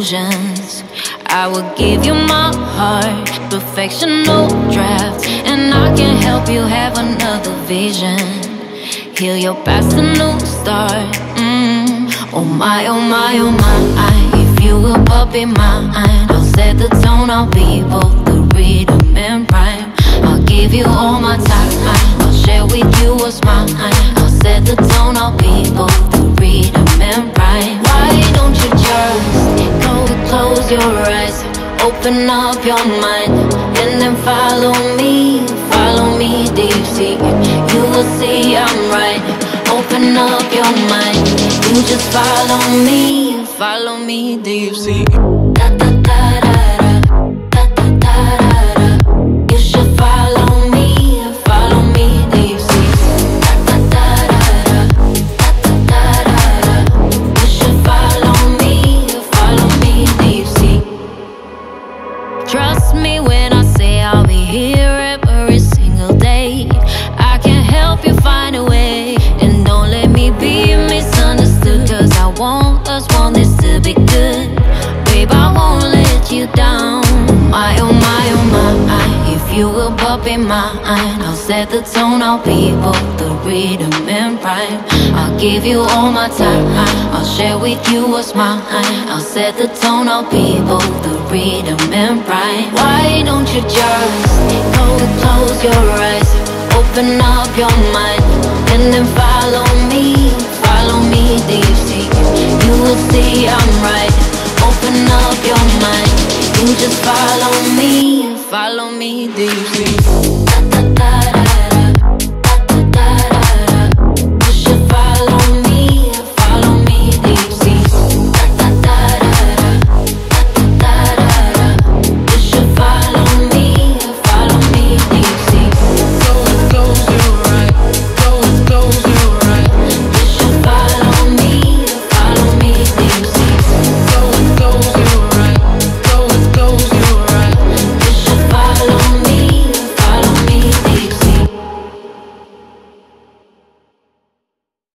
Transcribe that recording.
illusions. I will give you my heart, perfection, no draft, and I can help you have another vision. Heal your past, a new start. Oh my, oh my, oh my. If you will be mine, I'll set the tone. I'll be both the rhythm and rhyme. I'll give you all my time, I'll share with you what's mine. I'll set the tone. I'll be both the rhythm and rhyme. Why don't you just go and close your eyes, open up your mind, and then follow me deep sea. You will see I'm right. Open up your mind, you just follow me deep sea. Da da da da da, da da da da. You should follow me deep sea. Da da da da da, da da da da. You should follow me deep sea. Trust me when I say I'll be here every single day. I can help you find a way, and don't let me be misunderstood, 'cause I want this to be good. Babe, I won't let you down. My, oh my, oh my. If you will be mine, I'll set the tone. I'll be both the rhythm and rhyme. I'll give you all my time, I'll share with you what's mine. I'll set the tone. I'll be both the rhythm and rhyme. Why don't you just go and close your eyes, open up your mind, and then follow me deep sea. You will see I'm right. Open up your mind, you just follow me deep sea.